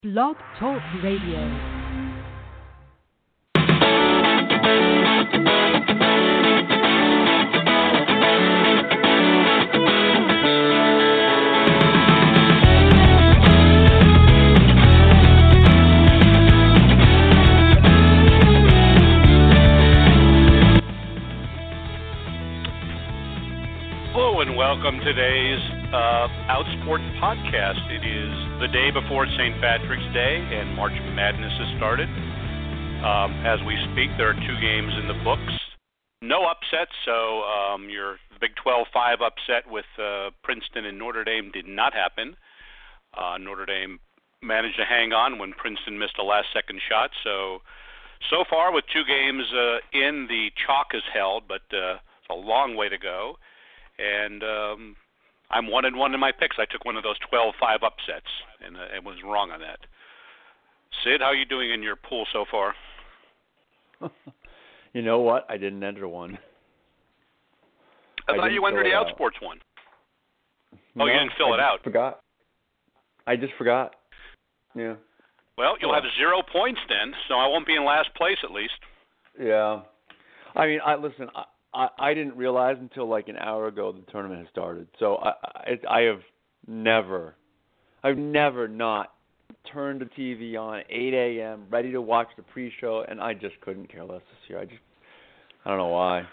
Blog Talk Radio. Hello and welcome to today's Outsports podcast. It is the day before St. Patrick's Day and March Madness has started. As we speak, there are two games in the books. No upsets, so your Big 12-5 upset with Princeton and Notre Dame did not happen. Notre Dame managed to hang on when Princeton missed a last-second shot. So far with two games in, the chalk is held, but it's a long way to go. And I'm 1-1 in my picks. I took one of those 12-5 upsets and was wrong on that. Sid, how are you doing in your pool so far? You know what? I didn't enter one. I thought you entered the Outsports one. No, you didn't fill it out. I just forgot. Yeah. Well, you'll have 0 points then, so I won't be in last place at least. Yeah. I mean, I didn't realize until like an hour ago the tournament had started. So I've never not turned the TV on at 8 a.m. ready to watch the pre-show, and I just couldn't care less this year. I don't know why.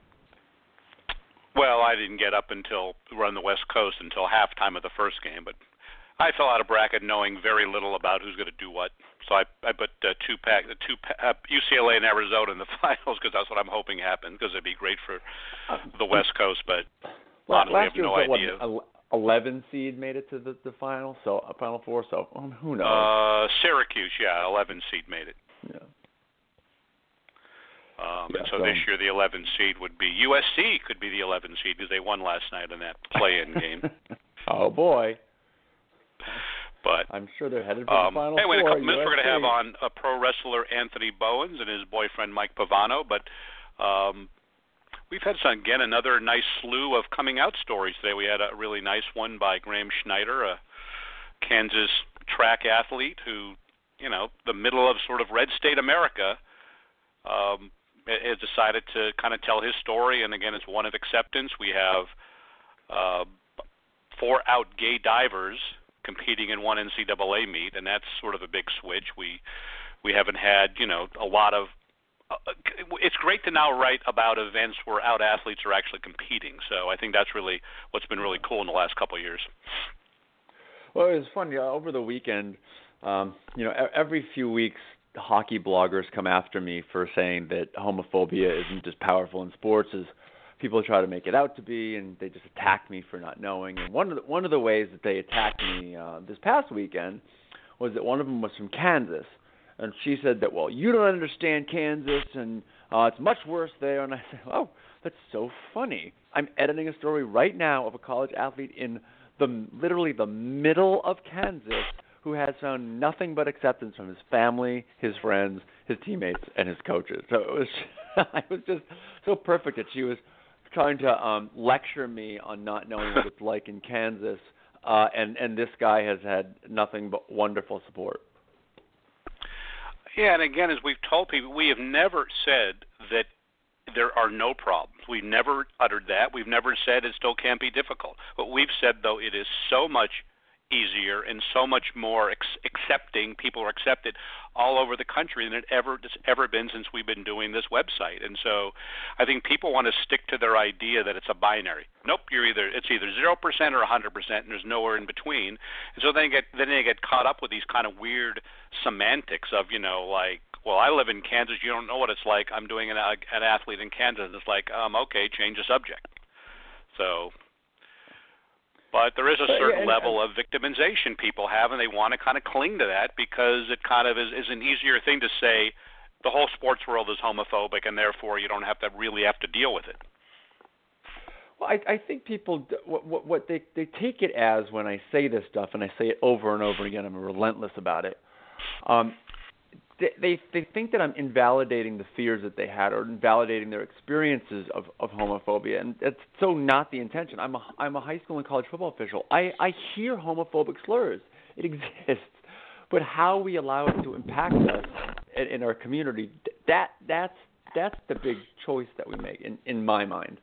Well, I didn't get up until we're on the West Coast until halftime of the first game, but I fell out of bracket knowing very little about who's going to do what. So I put UCLA and Arizona in the finals because that's what I'm hoping happens because it'd be great for the West Coast. But honestly, I have no idea. 11 seed made it to the final, so Final Four. So who knows? Syracuse, 11 seed made it. Yeah. And so this year the 11 seed would be USC could be the 11 seed because they won last night in that play-in game. Oh boy. But I'm sure they're headed for the Final Four. In a couple minutes we're going to have on pro wrestler Anthony Bowens and his boyfriend Mike Pavano. But we've had another nice slew of coming out stories today. We had a really nice one by Graham Schneider, a Kansas track athlete who, the middle of sort of red state America, has decided to kind of tell his story. And again, it's one of acceptance. We have 4 out gay divers competing in one NCAA meet, and that's sort of a big switch. We haven't had, a lot of it's great to now write about events where out athletes are actually competing. So I think that's really what's been really cool in the last couple of years. Well, it was fun. Over the weekend, every few weeks, hockey bloggers come after me for saying that homophobia isn't as powerful in sports as people try to make it out to be, and they just attack me for not knowing. And one of the ways that they attacked me this past weekend was that one of them was from Kansas, and she said that, well, you don't understand Kansas, and it's much worse there. And I said, oh, that's so funny. I'm editing a story right now of a college athlete in literally the middle of Kansas who has found nothing but acceptance from his family, his friends, his teammates, and his coaches. So it was just so perfect that she was trying to lecture me on not knowing what it's like in Kansas, and this guy has had nothing but wonderful support. Yeah, and again, as we've told people, we have never said that there are no problems. We've never uttered that. We've never said it still can't be difficult. What we've said, though, it is so much easier and so much more accepting. People are accepted all over the country than it's ever been since we've been doing this website. And so I think people want to stick to their idea that it's a binary. Nope, it's either 0% or 100%, and there's nowhere in between. And so they get caught up with these kind of weird semantics of, like, well, I live in Kansas, you don't know what it's like. I'm doing an athlete in Kansas. It's like, okay, change the subject. So, but there is a certain level of victimization people have, and they want to kind of cling to that because it kind of is an easier thing to say the whole sports world is homophobic, and therefore you don't really have to deal with it. Well, I think people, what they take it as when I say this stuff, and I say it over and over again, I'm relentless about it, they think that I'm invalidating the fears that they had or invalidating their experiences of homophobia, and that's so not the intention. I'm a high school and college football official. I hear homophobic slurs. It exists. but how we allow it to impact us in our community, that's the big choice that we make in my mind.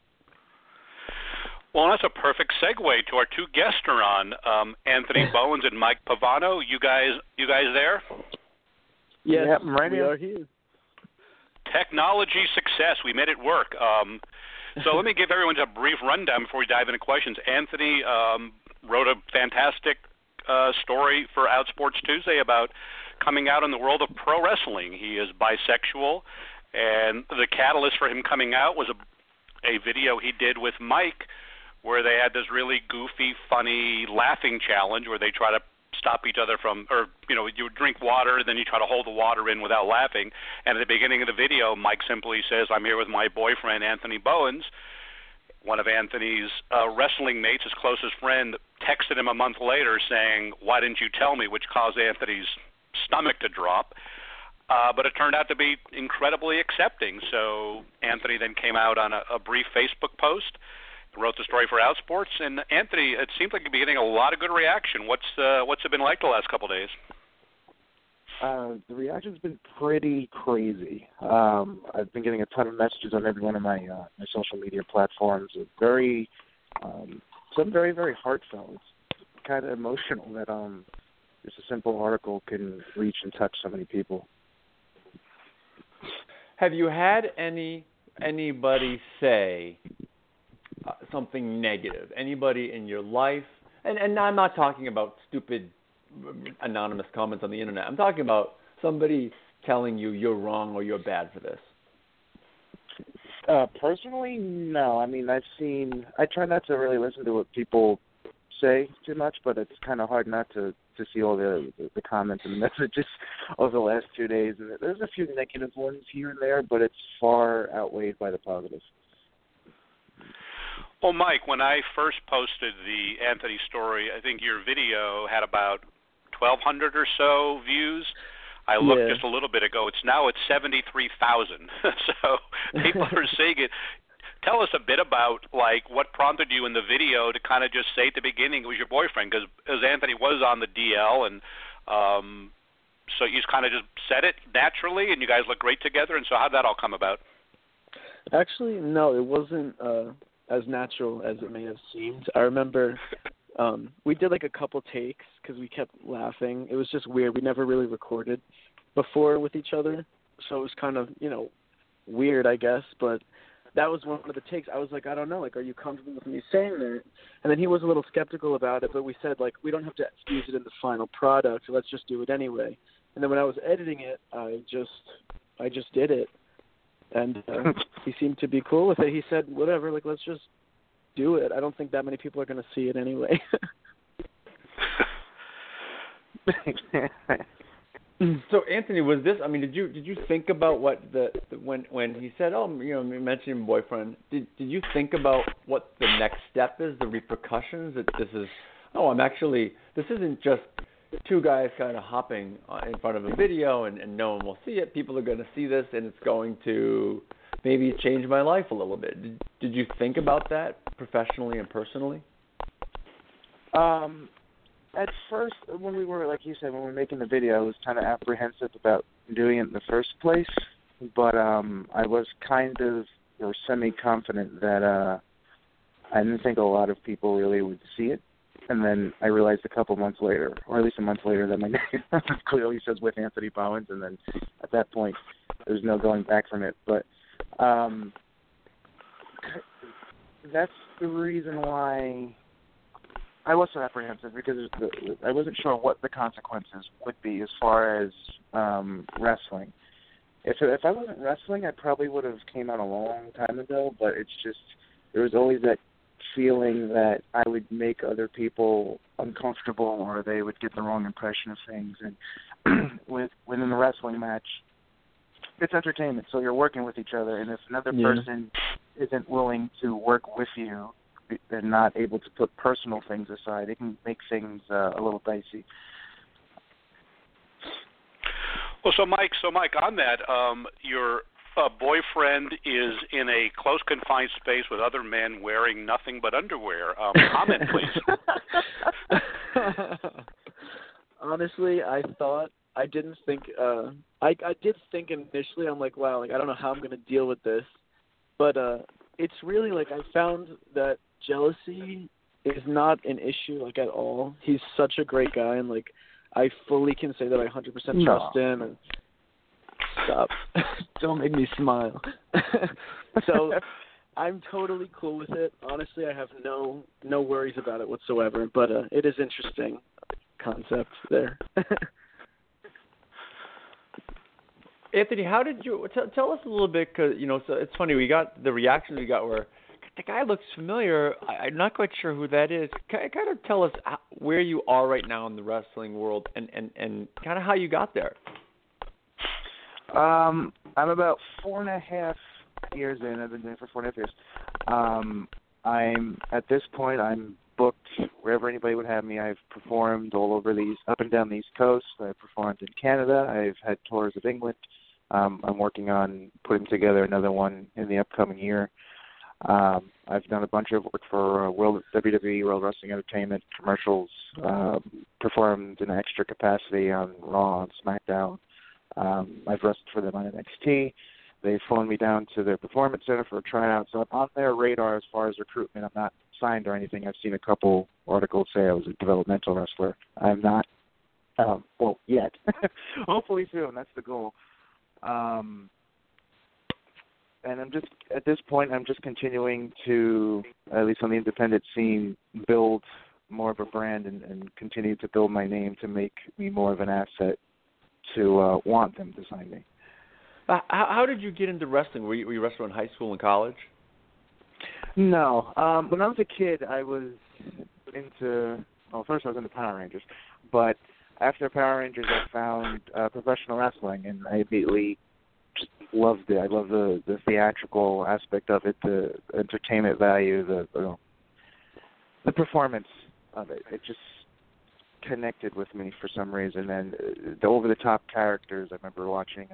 Well, that's a perfect segue to our two guests are on, Anthony Bowens and Mike Pavano. You guys there? Yes, yep, right we here. are here. Technology success. We made it work. So let me give everyone a brief rundown before we dive into questions. Anthony wrote a fantastic story for Outsports Tuesday about coming out in the world of pro wrestling. He is bisexual, and the catalyst for him coming out was a video he did with Mike, where they had this really goofy, funny laughing challenge where they try to stop each other from, or, you drink water, then you try to hold the water in without laughing. And at the beginning of the video, Mike simply says, "I'm here with my boyfriend, Anthony Bowens." One of Anthony's wrestling mates, his closest friend, texted him a month later saying, "Why didn't you tell me?" which caused Anthony's stomach to drop. But it turned out to be incredibly accepting. So Anthony then came out on a brief Facebook post, wrote the story for Outsports, and Anthony, it seems like you've been getting a lot of good reaction. What's it been like the last couple of days? The reaction's been pretty crazy. I've been getting a ton of messages on every one of my social media platforms. Some very, very heartfelt. It's kind of emotional that just a simple article can reach and touch so many people. Have you had anybody say something negative? Anybody in your life? And I'm not talking about stupid anonymous comments on the internet. I'm talking about somebody telling you you're wrong or you're bad for this. Personally, no. I mean, I try not to really listen to what people say too much, but it's kind of hard not to see all the comments and messages over the last 2 days. And there's a few negative ones here and there, but it's far outweighed by the positives. Well, Mike, when I first posted the Anthony story, I think your video had about 1,200 or so views. I looked just a little bit ago. It's now at 73,000. So people are seeing it. Tell us a bit about, what prompted you in the video to kind of just say at the beginning it was your boyfriend, because Anthony was on the DL, and so you kind of just said it naturally, and you guys look great together, and so how did that all come about? Actually, no, it wasn't as natural as it may have seemed. I remember we did a couple takes because we kept laughing. It was just weird. We never really recorded before with each other, so it was kind of, weird, I guess, but that was one of the takes. I was like, I don't know, are you comfortable with me saying that? And then he was a little skeptical about it, but we said, we don't have to use it in the final product, so let's just do it anyway. And then when I was editing it, I just did it. And he seemed to be cool with it. He said, whatever, let's just do it. I don't think that many people are going to see it anyway. So Anthony, was this? I mean, did you think about what when he said, mentioning your boyfriend? Did you think about what the next step is, the repercussions? That this is, this isn't just two guys kind of hopping in front of a video and no one will see it. People are going to see this and it's going to maybe change my life a little bit. Did you think about that professionally and personally? At first, when we were, like you said, when we were making the video, I was kind of apprehensive about doing it in the first place. But I was kind of semi-confident that I didn't think a lot of people really would see it. And then I realized a couple months later, or at least a month later, that my name clearly says with Anthony Bowens. And then at that point, there's no going back from it. But that's the reason why I was so apprehensive, because I wasn't sure what the consequences would be as far as wrestling. If I wasn't wrestling, I probably would have came out a long time ago, but it's just there was always that feeling that I would make other people uncomfortable or they would get the wrong impression of things. And within the wrestling match, it's entertainment, so you're working with each other, and if another person isn't willing to work with you, they're not able to put personal things aside, it can make things a little dicey. Well, so Mike, on that, your boyfriend is in a close confined space with other men wearing nothing but underwear. Comment, please. honestly, I didn't think. I did think initially. I'm like, wow, like I don't know how I'm gonna deal with this, but it's really like I found that jealousy is not an issue like at all. He's such a great guy, and like I fully can say that I 100% trust him. And stop, don't make me smile. So I'm totally cool with it. Honestly, I have no worries about it whatsoever. But it is interesting concept there. Anthony, how did you tell us a little bit? Because so it's funny. We got the reactions we got where the guy looks familiar. I'm not quite sure who that is. Kind of tell us where you are right now in the wrestling world and kind of how you got there. I'm about 4.5 years in. I've been doing it for 4.5 years. I'm at this point. I'm booked wherever anybody would have me. I've performed all over up and down the East Coast. I've performed in Canada. I've had tours of England. I'm working on putting together another one in the upcoming year. I've done a bunch of work for WWE, World Wrestling Entertainment, commercials, performed in an extra capacity on Raw and SmackDown. I've wrestled for them on NXT. They've flown me down to their performance center for a tryout, so I'm on their radar as far as recruitment. I'm not signed or anything. I've seen a couple articles say I was a developmental wrestler. I'm not, yet. Hopefully soon. That's the goal. And I'm just, at this point, I'm just continuing to, at least on the independent scene, build more of a brand and continue to build my name to make me more of an asset to want them to sign me. How did you get into wrestling? Were you wrestling in high school and college? No. When I was a kid, I was first I was into Power Rangers. But after Power Rangers, I found professional wrestling, and I immediately just loved it. I love the theatrical aspect of it, the entertainment value, the performance of it. It just connected with me for some reason. And the over-the-top characters, I remember watching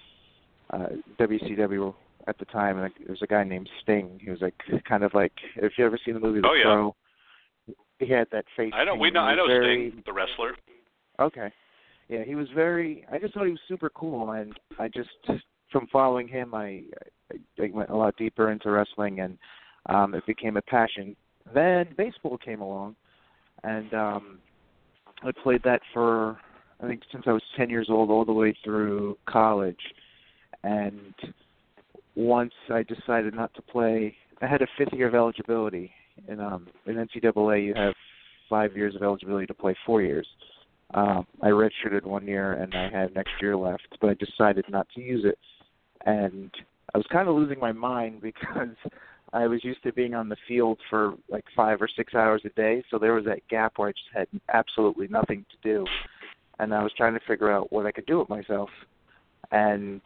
WCW at the time, and there was a guy named Sting. He was kind of like, if you ever seen the movie The Crow, he had that face. I know. I know Sting, the wrestler. Okay. Yeah, he was I just thought he was super cool, and I just, from following him, I went a lot deeper into wrestling, and it became a passion. Then baseball came along, and I played that for, I think, since I was 10 years old all the way through college. And once I decided not to play, I had a fifth year of eligibility. In NCAA, you have 5 years of eligibility to play 4 years. I redshirted 1 year, and I had next year left, but I decided not to use it. And I was kind of losing my mind because I was used to being on the field for like 5 or 6 hours a day, so there was that gap where I just had absolutely nothing to do. And I was trying to figure out what I could do with myself. And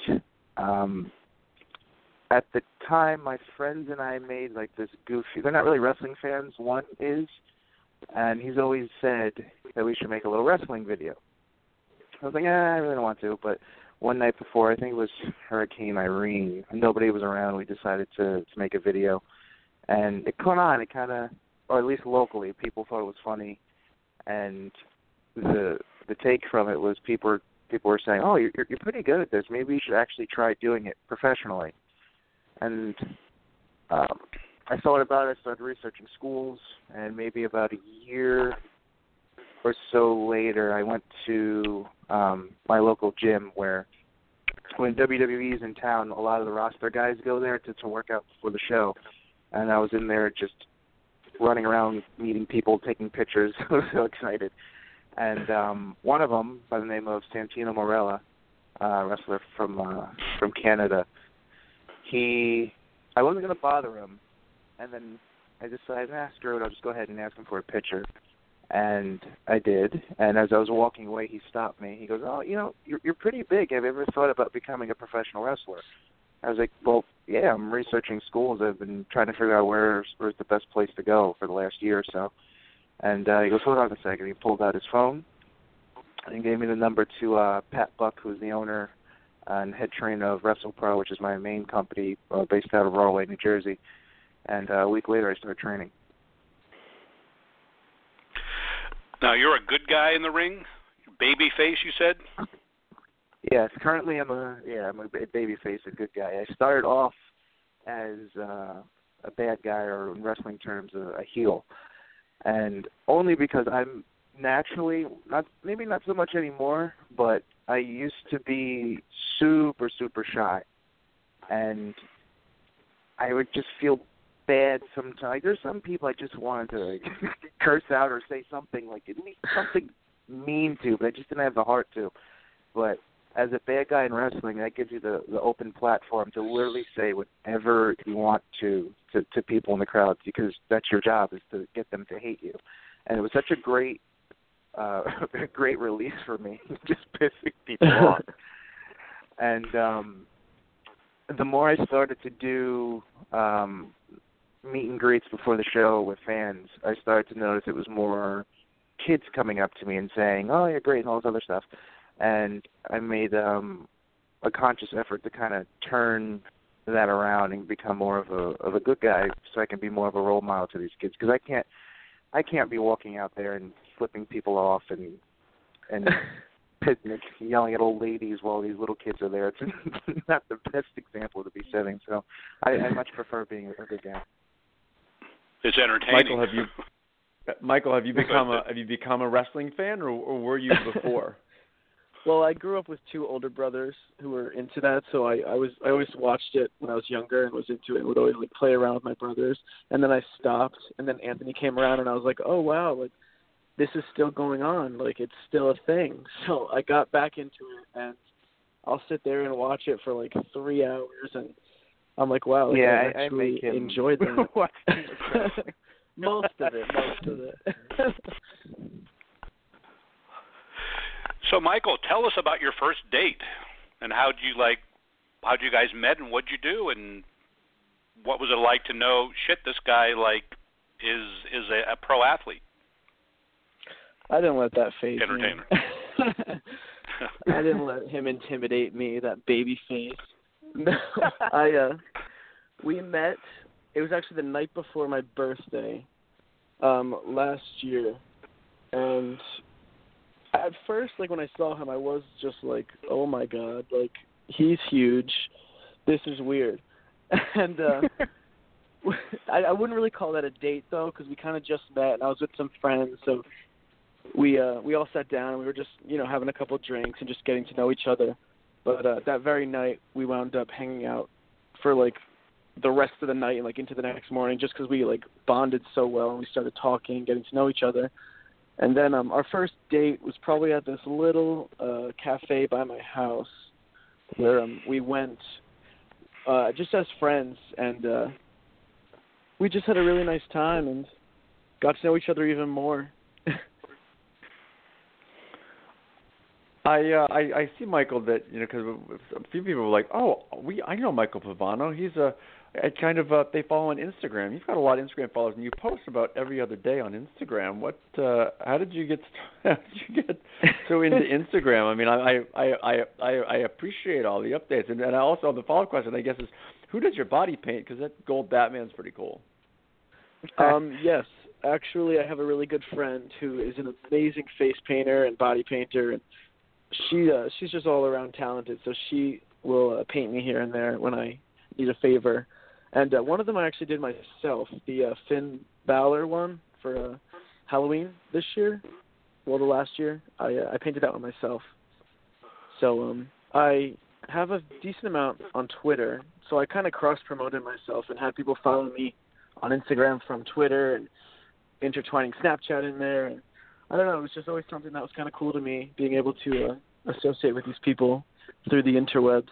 at the time, my friends and I made like this goofy, they're not really wrestling fans, one is, and he's always said that we should make a little wrestling video. I was like, I really don't want to, but one night before, I think it was Hurricane Irene, nobody was around, we decided to make a video, and it caught on, it kind of, or at least locally, people thought it was funny, and the take from it was people were saying, oh, you're pretty good at this, maybe you should actually try doing it professionally. And I thought about it, I started researching schools, and maybe about a year or so later, I went to my local gym where when WWE is in town, a lot of the roster guys go there to work out before the show. And I was in there just running around, meeting people, taking pictures. I was so excited. And one of them, by the name of Santino Marella, wrestler from Canada, I wasn't going to bother him. And then I decided, screw it, I'll just go ahead and ask him for a picture. And I did. And as I was walking away, he stopped me. He goes, oh, you're pretty big. Have you ever thought about becoming a professional wrestler? I was like, well, yeah, I'm researching schools. I've been trying to figure out where's the best place to go for the last year or so. And he goes, hold on a second. He pulled out his phone and gave me the number to Pat Buck, who's the owner and head trainer of WrestlePro, which is my main company based out of Rahway, New Jersey. And a week later, I started training. Now, you're a good guy in the ring. You're babyface, you said? Yes, currently I'm a babyface, a good guy. I started off as a bad guy, or in wrestling terms, a heel, and only because I'm naturally maybe not so much anymore, but I used to be super shy, and I would just feel bad sometimes. Like, there's some people I just wanted to like, curse out or say something like something mean to, but I just didn't have the heart to. But as a bad guy in wrestling, that gives you the open platform to literally say whatever you want to people in the crowd, because that's your job, is to get them to hate you. And it was such a great release for me, just pissing people off. And the more I started to do meet and greets before the show with fans, I started to notice it was more kids coming up to me and saying, "Oh, you're great," and all this other stuff. And I made a conscious effort to kind of turn that around and become more of a good guy, so I can be more of a role model to these kids. Because I can't be walking out there and flipping people off and yelling at old ladies while these little kids are there. It's not the best example to be setting. So I much prefer being a good guy. It's entertaining. Michael, have you become a wrestling fan, or were you before? Well, I grew up with two older brothers who were into that, so I always watched it when I was younger and was into it and would always like play around with my brothers. And then I stopped, and then Anthony came around, and I was like, oh wow, like this is still going on, like it's still a thing. So I got back into it, and I'll sit there and watch it for like 3 hours, and I'm like, wow, like, yeah, I actually enjoyed that. Most of it. So, Michael, tell us about your first date, and how'd you guys met, and what'd you do, and what was it like to know, shit, this guy is a pro athlete? I didn't let that phase entertainer. me. I didn't let him intimidate me, that baby face. No, we met. It was actually the night before my birthday, last year, and at first, like, when I saw him, I was just like, oh my god, like, he's huge. This is weird. And I wouldn't really call that a date, though, because we kind of just met, and I was with some friends, so we all sat down, and we were just, having a couple drinks and just getting to know each other. But that very night, we wound up hanging out for, like, the rest of the night and, like, into the next morning, just because we, like, bonded so well, and we started talking, getting to know each other. And then our first date was probably at this little cafe by my house where we went just as friends, and we just had a really nice time and got to know each other even more. I see, Michael, that, because a few people were like, oh, I know Michael Pavano. He's they follow on Instagram. You've got a lot of Instagram followers, and you post about every other day on Instagram. How did you get so into Instagram? I mean, I appreciate all the updates, and I also, the follow-up question, I guess, is who does your body paint? Because that gold Batman's pretty cool. Yes, actually, I have a really good friend who is an amazing face painter and body painter, and she's just all around talented. So she will paint me here and there when I need a favor. And one of them I actually did myself, the Finn Balor one for Halloween this year. Well, the last year. I painted that one myself. So I have a decent amount on Twitter, so I kind of cross-promoted myself and had people follow me on Instagram from Twitter and intertwining Snapchat in there. And I don't know, it was just always something that was kind of cool to me, being able to associate with these people through the interwebs.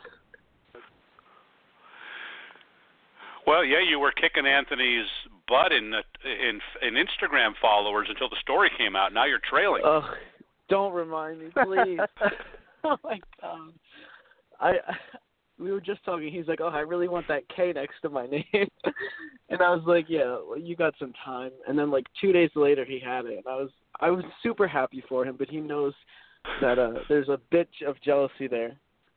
Well, yeah, you were kicking Anthony's butt in Instagram followers until the story came out. Now you're trailing. Oh, don't remind me, please. Oh my God. We were just talking. He's like, "Oh, I really want that K next to my name," and I was like, "Yeah, well, you got some time." And then, like 2 days later, he had it, and I was super happy for him. But he knows that there's a bit of jealousy there.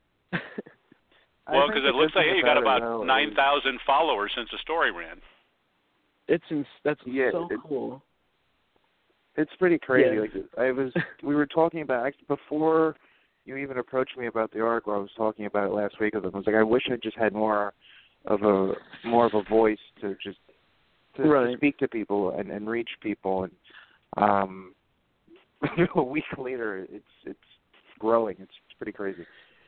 Well, because it looks like you got about 9,000 followers since the story ran. That's so cool. It's pretty crazy. Yeah. We were talking about before you even approached me about the article. I was talking about it last week with them. I was like, I wish I just had more of a voice to speak to people and reach people. And a week later, it's growing. It's pretty crazy.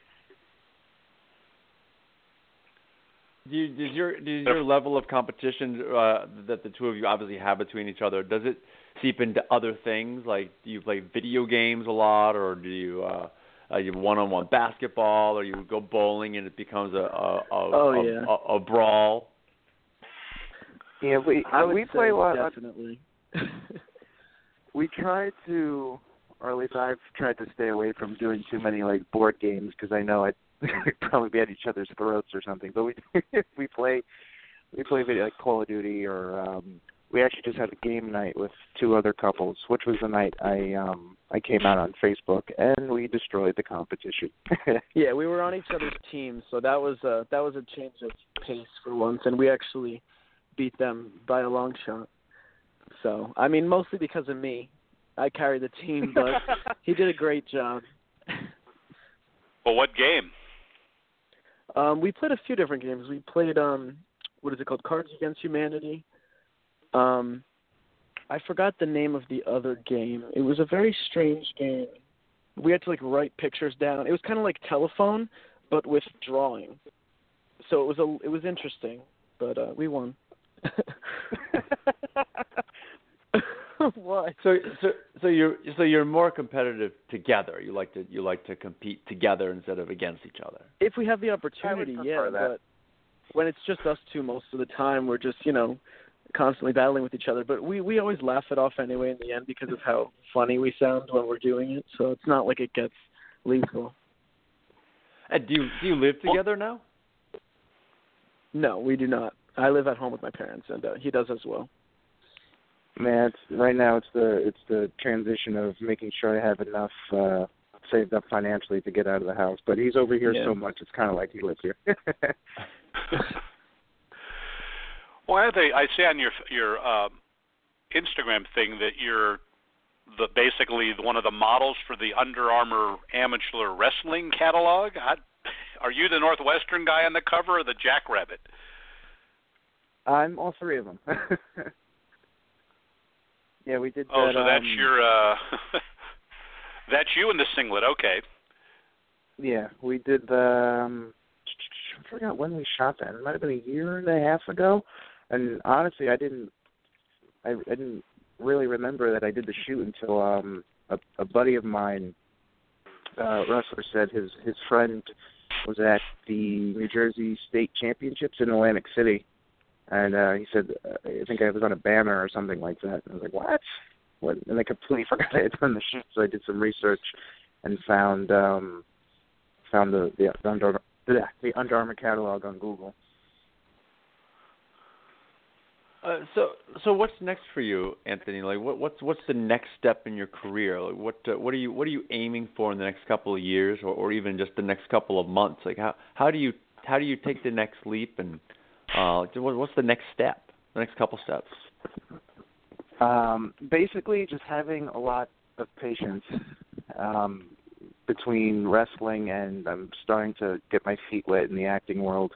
Does your level of competition that the two of you obviously have between each other, does it seep into other things? Like, do you play video games a lot, or do you you one-on-one basketball, or you go bowling and it becomes a brawl? Yeah, we play a lot. Definitely. We try to, or at least I've tried to stay away from doing too many like board games because I know I'd probably be at each other's throats or something. But we play video like Call of Duty, or we actually just had a game night with two other couples, which was the night I came out on Facebook and we destroyed the competition. Yeah, we were on each other's teams, so that was a change of pace for once, and we actually beat them by a long shot. So, I mean, mostly because of me. I carried the team, but he did a great job. Well, what game? We played a few different games. We played, what is it called, Cards Against Humanity. I forgot the name of the other game. It was a very strange game. We had to, like, write pictures down. It was kind of like Telephone, but with drawing. So it was interesting, but we won. Why? So you're more competitive together. You like to compete together instead of against each other. If we have the opportunity, yeah. But when it's just us two most of the time, we're just constantly battling with each other. But we always laugh it off anyway in the end because of how funny we sound when we're doing it. So it's not like it gets lethal. And do you live together now? No, we do not. I live at home with my parents, and he does as well. Man, right now it's the transition of making sure I have enough saved up financially to get out of the house. But he's over here so much, it's kind of like he lives here. Well, I see on your Instagram thing that you're basically one of the models for the Under Armour Amateur Wrestling catalog. Are you the Northwestern guy on the cover or the Jackrabbit? I'm all three of them. Yeah, we did that. Oh, so that's your that's you in the singlet, okay. Yeah, we did the I forgot when we shot that. It might have been a year and a half ago. And honestly, I didn't really remember that I did the shoot until a buddy of mine, wrestler, said his friend was at the New Jersey State Championships in Atlantic City. And he said, I think I was on a banner or something like that. And I was like, what? And I completely forgot I had done the shoot. So I did some research and found the Under Armour catalog on Google. So what's next for you, Anthony? Like, what's the next step in your career? Like, what are you aiming for in the next couple of years, or even just the next couple of months? Like, how do you take the next leap, and what's the next step, the next couple steps? Basically, just having a lot of patience between wrestling and I'm starting to get my feet wet in the acting world.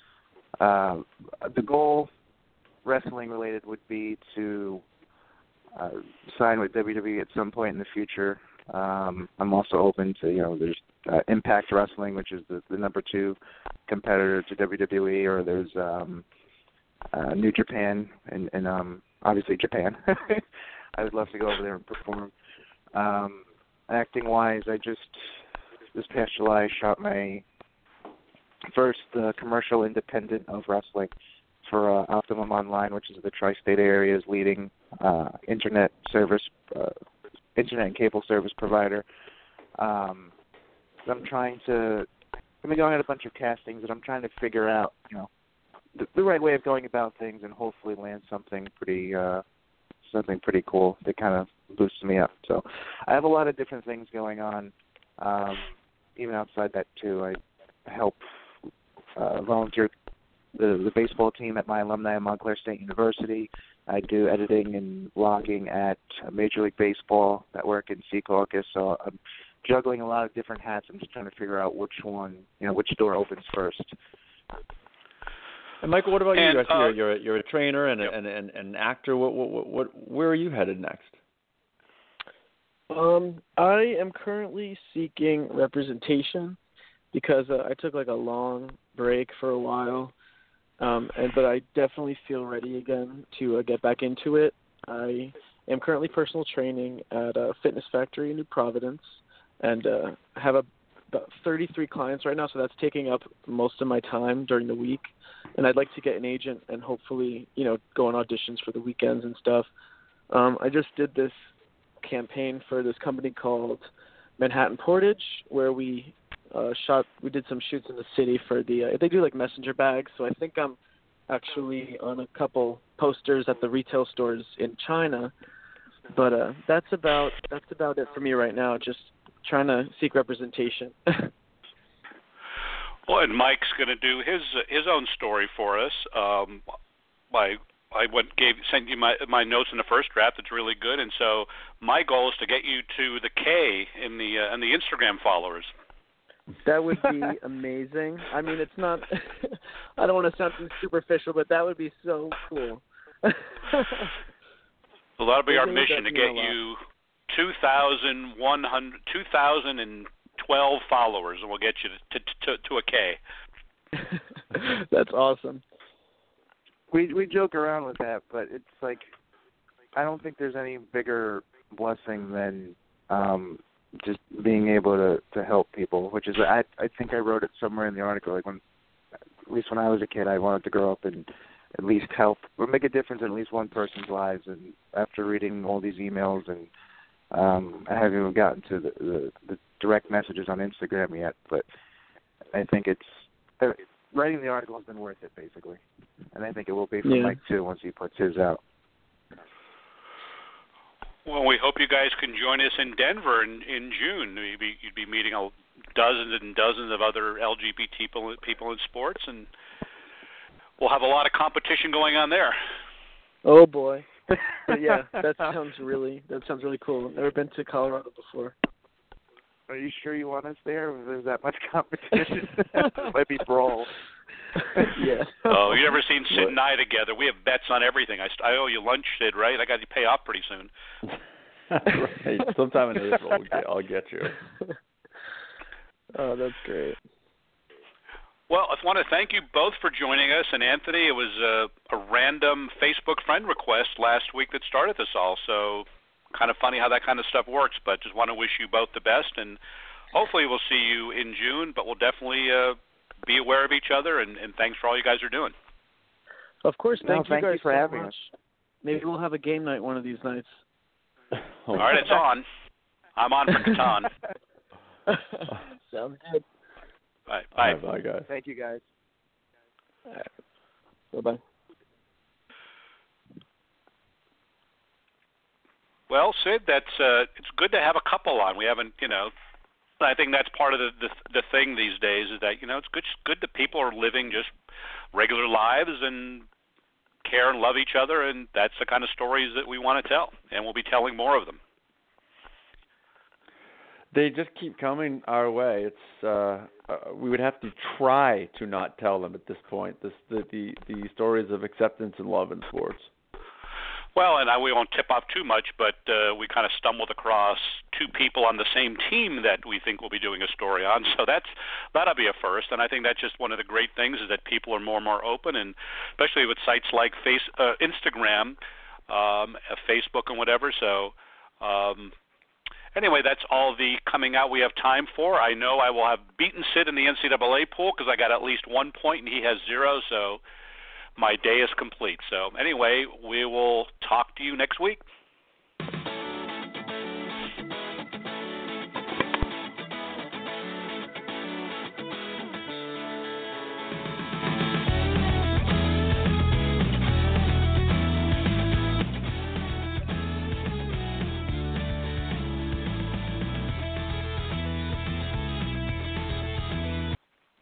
The goal, wrestling related, would be to sign with WWE at some point in the future. I'm also open to, there's Impact Wrestling, which is the number 2 competitor to WWE, or there's New Japan and obviously Japan. I would love to go over there and perform. Acting-wise, this past July, shot my first commercial independent of wrestling for Optimum Online, which is the tri-state area's leading internet and cable service provider. I'm been going at a bunch of castings, and I'm trying to figure out, the right way of going about things, and hopefully land something pretty cool that kind of boosts me up. So I have a lot of different things going on. Even outside that too, I help volunteer the baseball team at my alumni at Montclair State University. I do editing and blogging at Major League Baseball Network in Secaucus. So I'm juggling a lot of different hats. I'm just trying to figure out which door opens first. And Michael, what about you? And, I see you're a trainer and an actor. Where are you headed next? I am currently seeking representation because I took like a long break for a while, but I definitely feel ready again to get back into it. I am currently personal training at a Fitness Factory in New Providence, and have about 33 clients right now, so that's taking up most of my time during the week. And I'd like to get an agent and hopefully, go on auditions for the weekends and stuff. I just did this campaign for this company called Manhattan Portage, where we did some shoots in the city for they do like messenger bags. So I think I'm actually on a couple posters at the retail stores in China. But that's about it for me right now. Just trying to seek representation. Well, and Mike's going to do his own story for us. I sent you my notes in the first draft. It's really good, and so my goal is to get you to the K in the Instagram followers. That would be amazing. I mean, it's not. I don't want to sound too superficial, but that would be so cool. Well, that'll be our mission, to get you 2,012 followers, and we'll get you to a K. That's awesome. We joke around with that, but it's like I don't think there's any bigger blessing than just being able to help people. Which is I think I wrote it somewhere in the article. Like at least when I was a kid, I wanted to grow up and at least help or make a difference in at least one person's lives. And after reading all these emails and I haven't even gotten to the direct messages on Instagram yet, but I think it's writing the article has been worth it, basically. And I think it will be for Mike, too, once he puts his out. Well, we hope you guys can join us in Denver in June. You'd be meeting dozens and dozens of other LGBT people in sports, and we'll have a lot of competition going on there. Oh, boy. But yeah, that sounds really cool. I've never been to Colorado before. Are you sure you want us there? There's that much competition. It might be brawl. Yeah. Oh, you ever seen Sid and I together? We have bets on everything. I owe you lunch, Sid, right? I got to pay off pretty soon. Right. Sometime in April, I'll get you. Oh, that's great. Well, I want to thank you both for joining us. And Anthony, it was a random Facebook friend request last week that started this all. So kind of funny how that kind of stuff works. But just want to wish you both the best. And hopefully we'll see you in June. But we'll definitely be aware of each other. And thanks for all you guys are doing. Of course. Thank you guys for so having much. us. Maybe we'll have a game night one of these nights. All right, it's on. I'm on for Catan. Sounds good. Bye. Bye. Bye, guys. Thank you, guys. All right. Bye-bye. Well, Sid, that's it's good to have a couple on. We haven't, I think that's part of the thing these days is that it's good that people are living just regular lives and care and love each other, and that's the kind of stories that we want to tell, and we'll be telling more of them. They just keep coming our way. It's we would have to try to not tell them at this point. The stories of acceptance and love in sports. Well, and we won't tip off too much, but we kind of stumbled across two people on the same team that we think we'll be doing a story on. So that'll be a first, and I think that's just one of the great things is that people are more and more open, and especially with sites like Instagram, Facebook, and whatever. So. Anyway, that's all the coming out we have time for. I know I will have beaten Sid in the NCAA pool because I got at least 1 point and he has 0, so my day is complete. So anyway, we will talk to you next week.